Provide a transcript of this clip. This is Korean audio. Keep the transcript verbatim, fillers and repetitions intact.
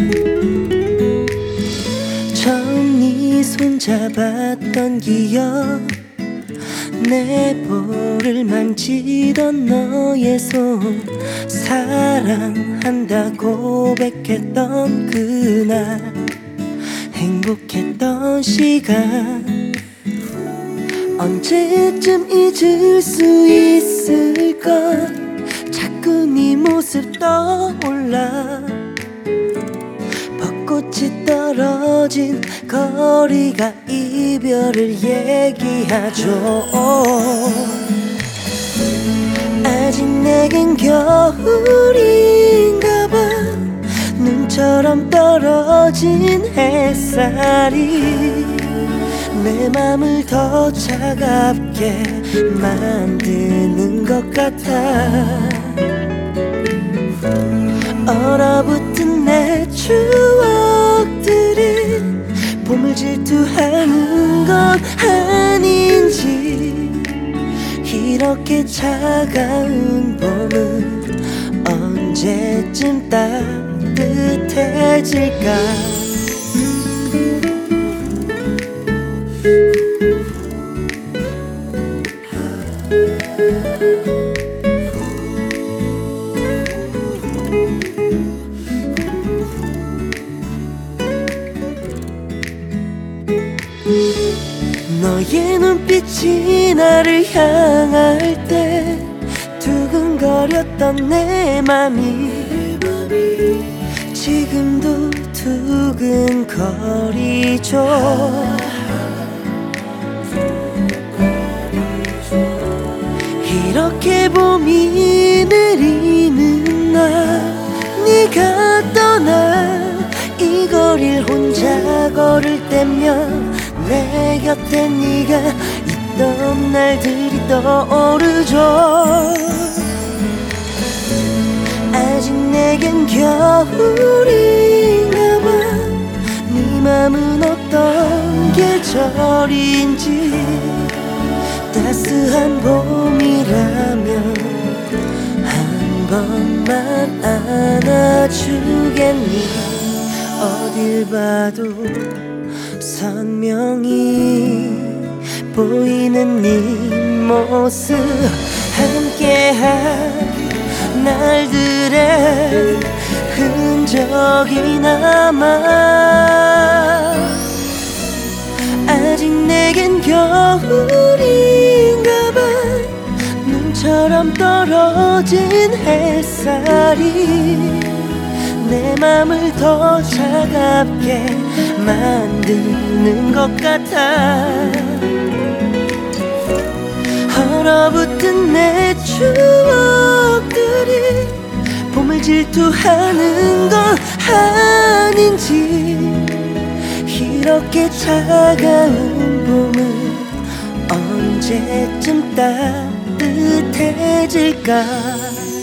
처음 네 손잡았던 기억, 내 볼을 만지던 너의 손, 사랑한다 고백했던 그날, 행복했던 시간, 언제쯤 잊을 수 있을까. 자꾸 네 모습 떠올라. 벚꽃이 떨어진 거리가 이별을 얘기하죠. 아직 내겐 겨울인가 봐. 눈처럼 떨어진 햇살이 내 맘을 더 차갑게 만드는 것 같아. 얼어붙은 내 추억들이 봄을 질투하는 건 아닌지. 이렇게 차가운 봄은 언제쯤 따뜻해질까. 너의 눈빛이 나를 향할 때 두근거렸던 내 맘이 지금도 두근거리죠. 이렇게 봄이 내리는 날, 네가 떠나 이 거리를 혼자 걸을 때면 내 곁에 네가 있던 날들이 떠오르죠. 아직 내겐 겨울인가 봐. 네 맘은 어떤 계절인지. 따스한 봄이라면 한 번만 안아주겠니. 어딜 봐도 선명히 보이는 네 모습, 함께한 날들의 흔적이 남아. 아직 내겐 겨울인가 봐. 눈처럼 떨어진 햇살이 내 맘을 더 차갑게 만드는 것 같아. 얼어붙은 내 추억들이 봄을 질투하는 건 아닌지. 이렇게 차가운 봄은 언제쯤 따뜻해질까.